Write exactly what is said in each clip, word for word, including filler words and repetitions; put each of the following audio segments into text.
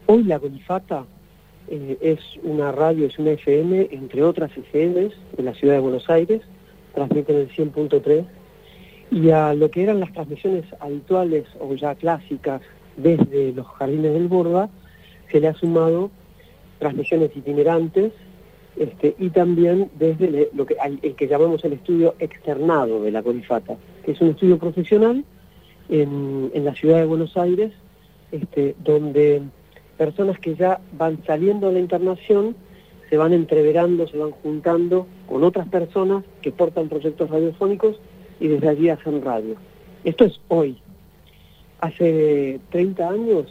Hoy la Colifata eh, es una radio, es una F M, entre otras F Ms de la ciudad de Buenos Aires, transmiten el cien punto tres, y a lo que eran las transmisiones habituales o ya clásicas desde los Jardines del Borda, se le ha sumado transmisiones itinerantes, este, y también desde le, lo que, el que llamamos el estudio externado de la Colifata, que es un estudio profesional en, en la ciudad de Buenos Aires, este, donde personas que ya van saliendo de la internación se van entreverando, se van juntando con otras personas que portan proyectos radiofónicos y desde allí hacen radio. Esto es hoy. Hace treinta años,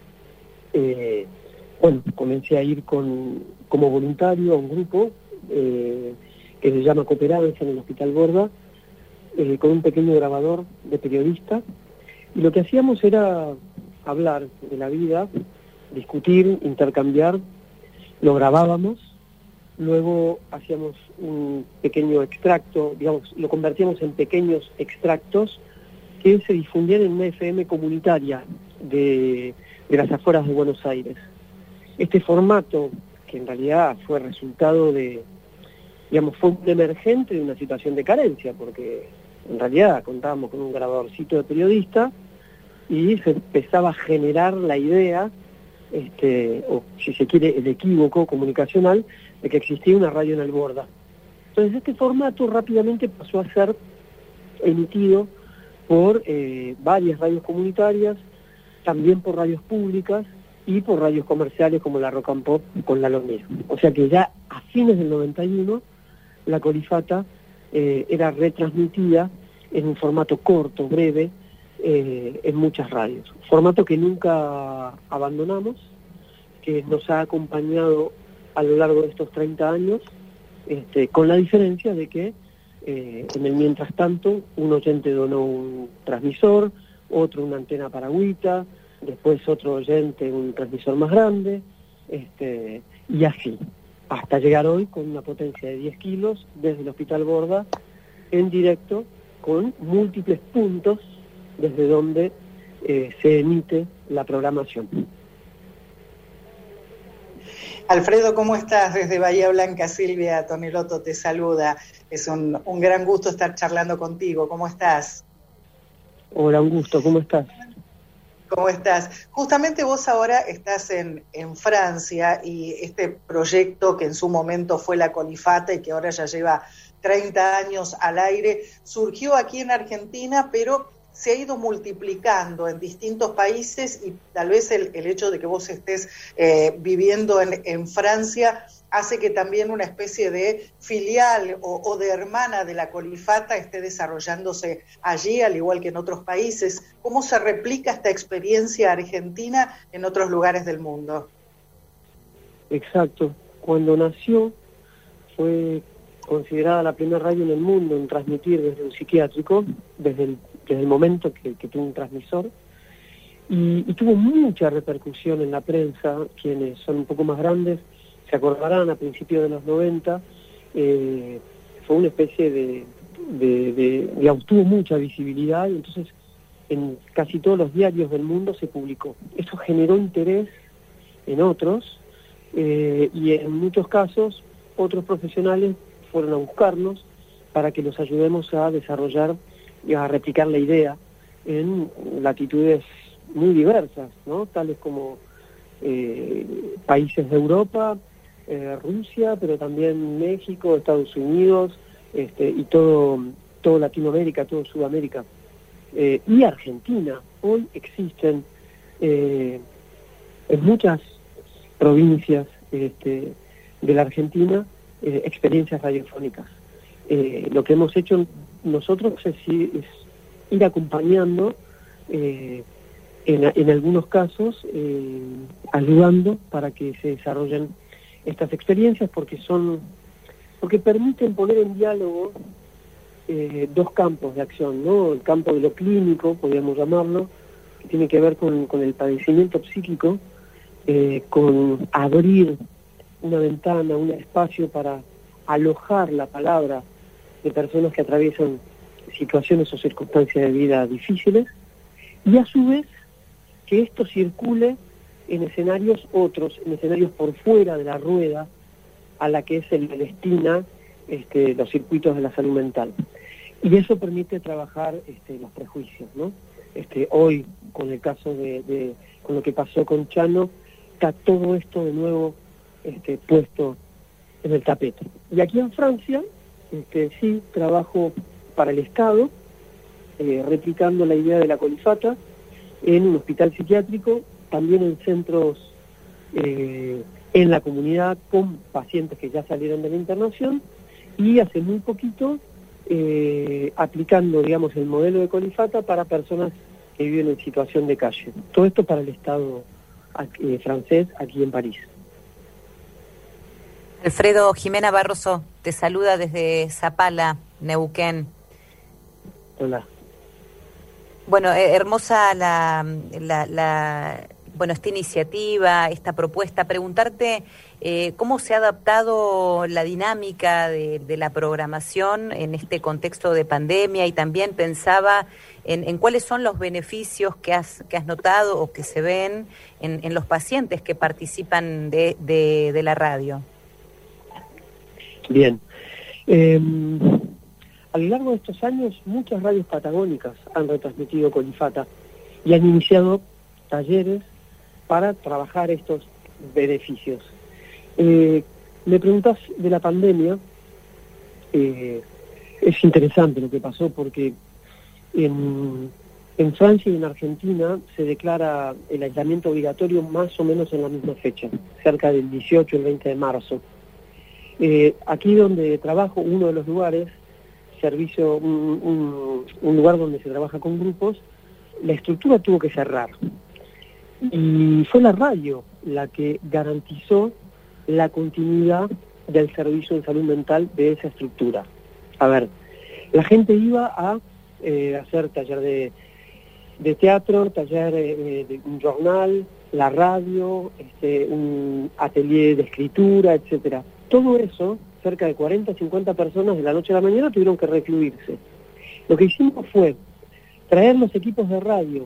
eh, bueno, comencé a ir con, como voluntario a un grupo eh, que se llama Cooperancia en el Hospital Borda, eh, con un pequeño grabador de periodista, y lo que hacíamos era hablar de la vida, discutir, intercambiar, lo grabábamos, luego hacíamos un pequeño extracto, digamos, lo convertíamos en pequeños extractos que se difundían en una F M comunitaria de, de las afueras de Buenos Aires. Este formato, que en realidad fue resultado de, digamos, fue un emergente de una situación de carencia, porque en realidad contábamos con un grabadorcito de periodista y se empezaba a generar la idea, este, o si se quiere el equívoco comunicacional, de que existía una radio en el Borda. Entonces este formato rápidamente pasó a ser emitido por eh, varias radios comunitarias, también por radios públicas y por radios comerciales como la Rock and Pop con la Lomía. O sea que ya a fines del noventa y uno la Colifata eh, era retransmitida en un formato corto, breve, eh, en muchas radios. Formato que nunca abandonamos, que nos ha acompañado a lo largo de estos treinta años, este, con la diferencia de que eh, en el mientras tanto un oyente donó un transmisor, otro una antena paragüita, después otro oyente un transmisor más grande, este, y así, hasta llegar hoy con una potencia de diez kilos desde el Hospital Borda, en directo, con múltiples puntos desde donde eh, se emite la programación. Alfredo, ¿cómo estás? Desde Bahía Blanca, Silvia Tonelotto te saluda. Es un, un gran gusto estar charlando contigo. ¿Cómo estás? Hola, un gusto. ¿Cómo estás? ¿Cómo estás? Justamente vos ahora estás en, en Francia, y este proyecto que en su momento fue la Colifata y que ahora ya lleva treinta años al aire, surgió aquí en Argentina, pero se ha ido multiplicando en distintos países, y tal vez el, el hecho de que vos estés eh, viviendo en, en Francia hace que también una especie de filial o, o de hermana de la Colifata esté desarrollándose allí, al igual que en otros países. ¿Cómo se replica esta experiencia argentina en otros lugares del mundo? Exacto. Cuando nació fue considerada la primera radio en el mundo en transmitir desde un psiquiátrico, desde el, desde el momento que, que tuvo un transmisor, y, y tuvo mucha repercusión en la prensa. Quienes son un poco más grandes se acordarán, a principios de los noventa, eh, fue una especie de, de, de, digamos, tuvo mucha visibilidad, y entonces en casi todos los diarios del mundo se publicó. Eso generó interés en otros, eh, y en muchos casos otros profesionales fueron a buscarnos para que los ayudemos a desarrollar y a replicar la idea en latitudes muy diversas, ¿no? Tales como eh, países de Europa, eh, Rusia, pero también México, Estados Unidos, este, y todo, todo Latinoamérica, todo Sudamérica, eh, y Argentina. Hoy existen eh, en muchas provincias este, de la Argentina eh, experiencias radiofónicas. Eh, lo que hemos hecho nosotros es, es ir acompañando, eh, en, en algunos casos, eh, ayudando para que se desarrollen estas experiencias, porque son, porque permiten poner en diálogo eh, dos campos de acción, ¿no? El campo de lo clínico, podríamos llamarlo, que tiene que ver con, con el padecimiento psíquico, eh, con abrir una ventana, un espacio para alojar la palabra de personas que atraviesan situaciones o circunstancias de vida difíciles, y a su vez que esto circule en escenarios otros, en escenarios por fuera de la rueda a la que se le destina este, los circuitos de la salud mental. Y eso permite trabajar este, los prejuicios, ¿no? Este, hoy, con el caso de, de, con lo que pasó con Chano, está todo esto de nuevo este, puesto en el tapete. Y aquí en Francia, este, sí, trabajo para el Estado, eh, replicando la idea de la colifata en un hospital psiquiátrico, también en centros eh, en la comunidad con pacientes que ya salieron de la internación, y hace muy poquito eh, aplicando, digamos, el modelo de colifata para personas que viven en situación de calle. Todo esto para el Estado eh, francés aquí en París. Alfredo, Jimena Barroso te saluda desde Zapala, Neuquén. Hola. Bueno, eh, hermosa la, la, la, bueno, esta iniciativa, esta propuesta. Preguntarte eh, cómo se ha adaptado la dinámica de, de la programación en este contexto de pandemia, y también pensaba en, en cuáles son los beneficios que has, que has notado o que se ven en, en los pacientes que participan de, de, de la radio. Bien. Eh, a lo largo de estos años, muchas radios patagónicas han retransmitido colifata y han iniciado talleres para trabajar estos beneficios. Eh, me preguntás de la pandemia. Eh, es interesante lo que pasó, porque en, en Francia y en Argentina se declara el aislamiento obligatorio más o menos en la misma fecha, cerca del dieciocho, el veinte de marzo. Eh, aquí donde trabajo, uno de los lugares, servicio, un, un, un lugar donde se trabaja con grupos, la estructura tuvo que cerrar. Y fue la radio la que garantizó la continuidad del servicio de salud mental de esa estructura. A ver, la gente iba a eh, hacer taller de, de teatro, taller eh, de un jornal, la radio, este, un atelier de escritura, etcétera. Todo eso, cerca de cuarenta, cincuenta personas de la noche a la mañana tuvieron que recluirse. Lo que hicimos fue traer los equipos de radio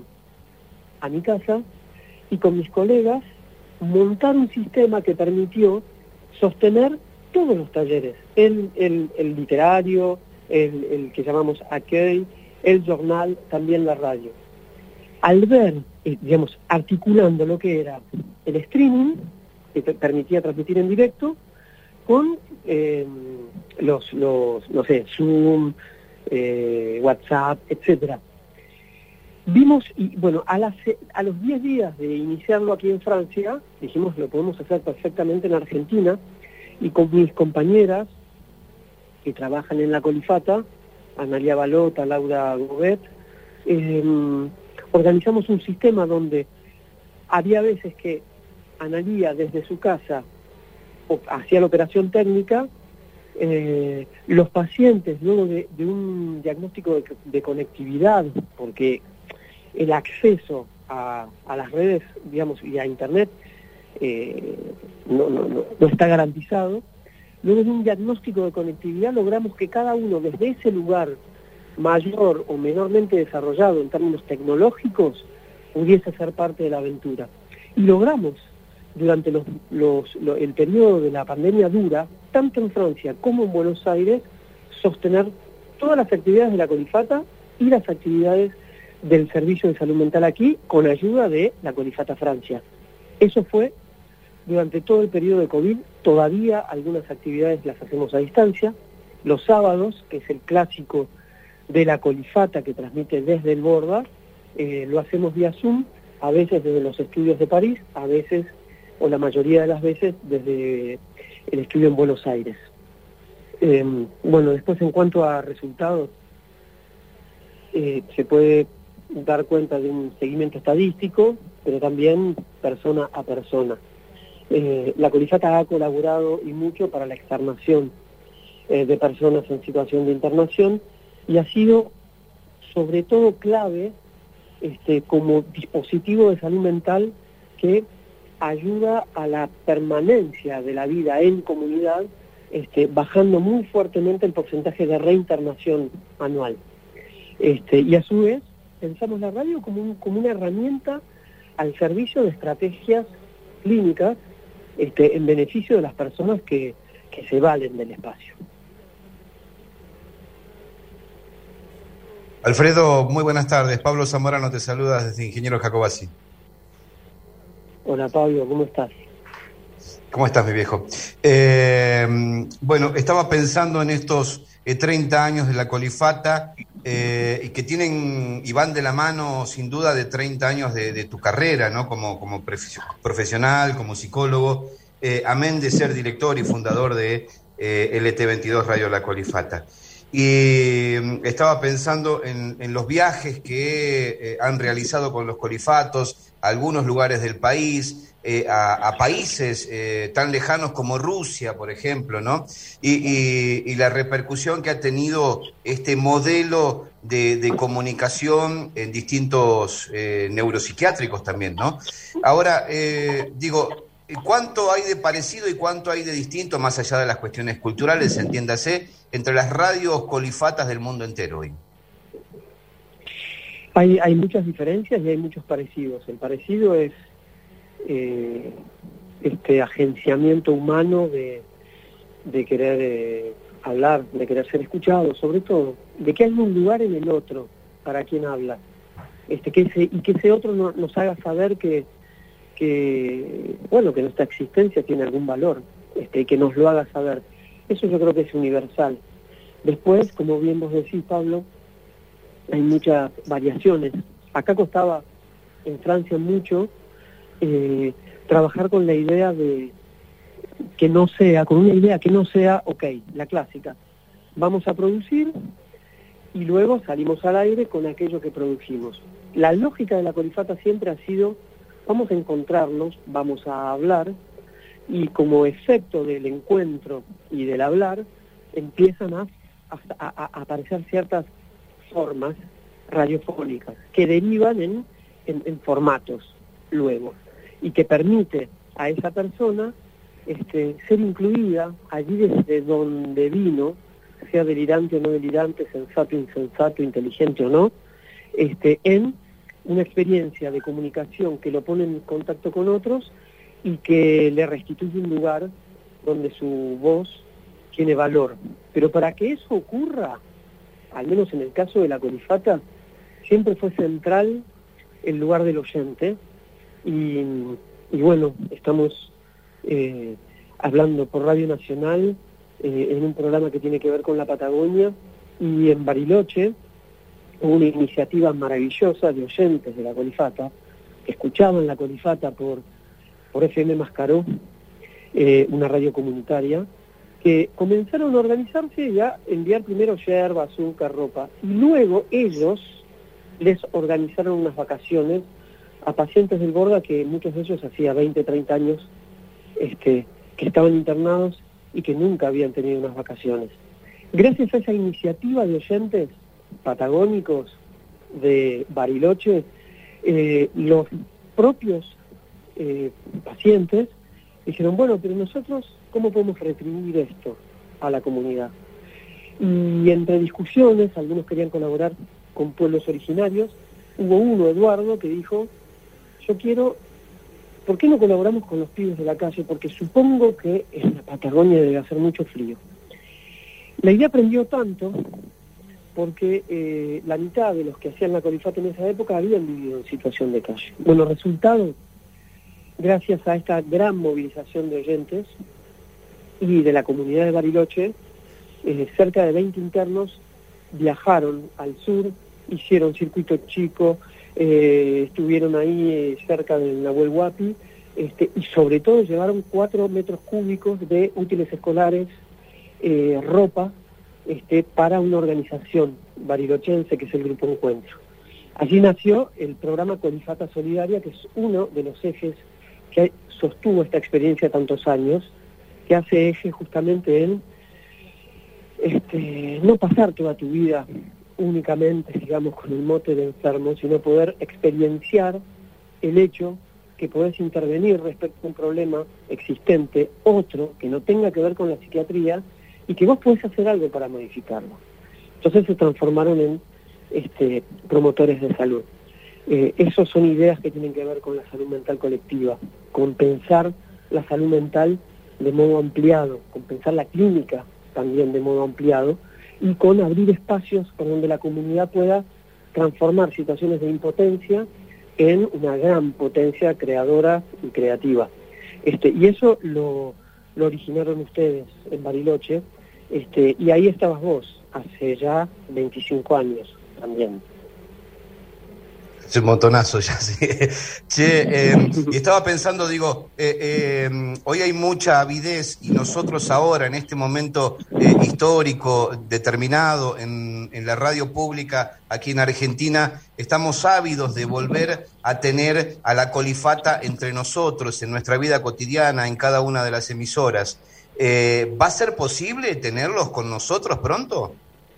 a mi casa y con mis colegas montar un sistema que permitió sostener todos los talleres, el, el, el literario, el, el que llamamos accueil, el jornal, también la radio. Al ver, eh, digamos, articulando lo que era el streaming, que permitía transmitir en directo, con eh, los, los, no sé, Zoom, eh, WhatsApp, etcétera. Vimos, y bueno, a, las, a los diez días de iniciarlo aquí en Francia, dijimos lo podemos hacer perfectamente en Argentina, y con mis compañeras que trabajan en la colifata, Analia Balota, Laura Gobet, eh, organizamos un sistema donde había veces que Analia desde su casa hacía la operación técnica, eh, los pacientes luego de, de un diagnóstico de, de conectividad, porque el acceso a, a las redes, digamos, y a internet eh, no, no, no, no está garantizado. Luego de un diagnóstico de conectividad logramos que cada uno desde ese lugar mayor o menormente desarrollado en términos tecnológicos pudiese ser parte de la aventura. Y logramos durante los, los, lo, el periodo de la pandemia dura, tanto en Francia como en Buenos Aires, sostener todas las actividades de la colifata y las actividades del servicio de salud mental aquí, con ayuda de la colifata Francia. Eso fue durante todo el periodo de COVID. Todavía algunas actividades las hacemos a distancia. Los sábados, que es el clásico de la colifata que transmite desde el Borda, eh, lo hacemos vía Zoom, a veces desde los estudios de París, a veces, o la mayoría de las veces, desde el estudio en Buenos Aires. Eh, bueno, después en cuanto a resultados, eh, se puede dar cuenta de un seguimiento estadístico, pero también persona a persona. Eh, la colifata ha colaborado y mucho para la externación eh, de personas en situación de internación, y ha sido sobre todo clave este, como dispositivo de salud mental que ayuda a la permanencia de la vida en comunidad, este, bajando muy fuertemente el porcentaje de reinternación anual. Este, y a su vez, pensamos la radio como, un, como una herramienta al servicio de estrategias clínicas este, en beneficio de las personas que, que se valen del espacio. Alfredo, muy buenas tardes. Pablo Zamorano te saluda desde Ingeniero Jacobacci. Hola Pablo, ¿cómo estás? ¿Cómo estás, mi viejo? Eh, bueno, estaba pensando en estos eh, treinta años de la Colifata eh, y que tienen y van de la mano sin duda de treinta años de, de tu carrera, ¿no? Como, como profesional, como psicólogo, eh, amén de ser director y fundador de eh, L T veintidós Radio La Colifata. Y estaba pensando en, en los viajes que eh, han realizado con los colifatos a algunos lugares del país, eh, a, a países eh, tan lejanos como Rusia, por ejemplo, ¿no? Y, y, y la repercusión que ha tenido este modelo de, de comunicación en distintos eh, neuropsiquiátricos también, ¿no? Ahora, eh, digo... ¿Cuánto hay de parecido y cuánto hay de distinto, más allá de las cuestiones culturales, entiéndase, entre las radios colifatas del mundo entero hoy? Hay, hay muchas diferencias y hay muchos parecidos. El parecido es eh, este agenciamiento humano de, de querer eh, hablar, de querer ser escuchado, sobre todo, de que hay un lugar en el otro para quien habla, este, que ese, y que ese otro no, nos haga saber que que bueno que nuestra existencia tiene algún valor, este, que nos lo haga saber. Eso yo creo que es universal. Después, como bien vos decís, Pablo, hay muchas variaciones. Acá costaba en Francia mucho eh, trabajar con la idea de que no sea, con una idea que no sea, ok, la clásica, vamos a producir y luego salimos al aire con aquello que produjimos. La lógica de la Colifata siempre ha sido: vamos a encontrarnos, vamos a hablar, y como efecto del encuentro y del hablar, empiezan a, a, a, a aparecer ciertas formas radiofónicas que derivan en, en, en formatos luego, y que permite a esa persona este, ser incluida allí desde donde vino, sea delirante o no delirante, sensato, insensato, inteligente o no, este, en una experiencia de comunicación que lo pone en contacto con otros y que le restituye un lugar donde su voz tiene valor. Pero para que eso ocurra, al menos en el caso de la Colifata, siempre fue central el lugar del oyente, y, y bueno, estamos eh, hablando por Radio Nacional eh, en un programa que tiene que ver con la Patagonia, y en Bariloche una iniciativa maravillosa de oyentes de la Colifata, que escuchaban la Colifata por, por F M Mascaró, eh, una radio comunitaria, que comenzaron a organizarse y a enviar primero yerba, azúcar, ropa, y luego ellos les organizaron unas vacaciones a pacientes del Borda, que muchos de ellos hacía veinte, treinta años este, que estaban internados y que nunca habían tenido unas vacaciones. Gracias a esa iniciativa de oyentes patagónicos de Bariloche, eh, los propios eh, pacientes dijeron, bueno, pero nosotros, ¿cómo podemos retribuir esto a la comunidad? Y entre discusiones, algunos querían colaborar con pueblos originarios, hubo uno, Eduardo, que dijo, yo quiero, ¿por qué no colaboramos con los pibes de la calle? Porque supongo que en la Patagonia debe hacer mucho frío. La idea aprendió tanto porque eh, la mitad de los que hacían la Colifata en esa época habían vivido en situación de calle. Bueno, resultado, gracias a esta gran movilización de oyentes y de la comunidad de Bariloche, eh, cerca de veinte internos viajaron al sur, hicieron circuito chico, eh, estuvieron ahí eh, cerca del Nahuel Huapi, este, y sobre todo llevaron cuatro metros cúbicos de útiles escolares, eh, ropa, Este, para una organización barilochense que es el Grupo Encuentro. Allí nació el programa Colifata Solidaria, que es uno de los ejes que sostuvo esta experiencia tantos años, que hace eje justamente en este, no pasar toda tu vida únicamente, digamos, con el mote de enfermo, sino poder experienciar el hecho que podés intervenir respecto a un problema existente, otro, que no tenga que ver con la psiquiatría, y que vos podés hacer algo para modificarlo. Entonces se transformaron en este, promotores de salud. Eh, esos son ideas que tienen que ver con la salud mental colectiva, con pensar la salud mental de modo ampliado, con pensar la clínica también de modo ampliado, y con abrir espacios por donde la comunidad pueda transformar situaciones de impotencia en una gran potencia creadora y creativa. Este, y eso lo, lo originaron ustedes en Bariloche, este, y ahí estabas vos, hace ya veinticinco años también. Es un montonazo ya, sí. Che, eh, y estaba pensando, digo, eh, eh, hoy hay mucha avidez y nosotros ahora, en este momento eh, histórico determinado en, en la radio pública aquí en Argentina, estamos ávidos de volver a tener a la Colifata entre nosotros, en nuestra vida cotidiana, en cada una de las emisoras. Eh, ¿Va a ser posible tenerlos con nosotros pronto?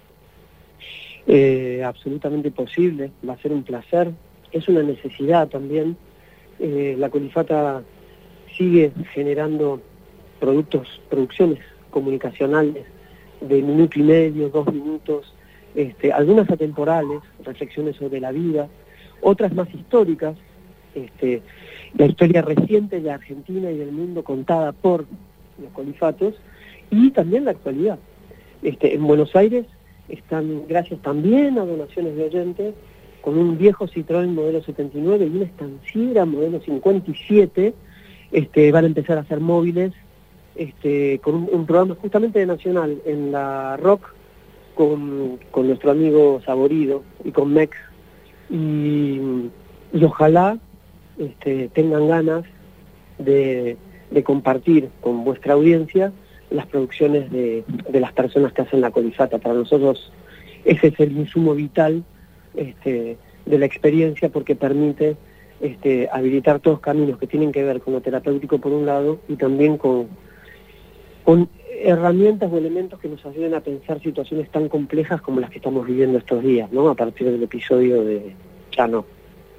Eh, absolutamente posible, va a ser un placer, es una necesidad también. Eh, la Colifata sigue generando productos, producciones comunicacionales de minuto y medio, dos minutos, este, algunas atemporales, reflexiones sobre la vida, otras más históricas, este, la historia reciente de Argentina y del mundo contada por los colifatos, y también la actualidad. Este, en Buenos Aires están, gracias también a donaciones de oyentes, con un viejo Citroën modelo setenta y nueve y una estanciera modelo cincuenta y siete, este, van a empezar a hacer móviles, este, con un, un programa justamente de Nacional, en la Rock, con, con nuestro amigo Saborido y con Mex, y, y ojalá este, tengan ganas de, de compartir con vuestra audiencia las producciones de, de las personas que hacen la Colifata. Para nosotros ese es el insumo vital este, de la experiencia, porque permite este, habilitar todos caminos que tienen que ver con lo terapéutico por un lado, y también con, con herramientas o elementos que nos ayuden a pensar situaciones tan complejas como las que estamos viviendo estos días, ¿no? A partir del episodio de Chano.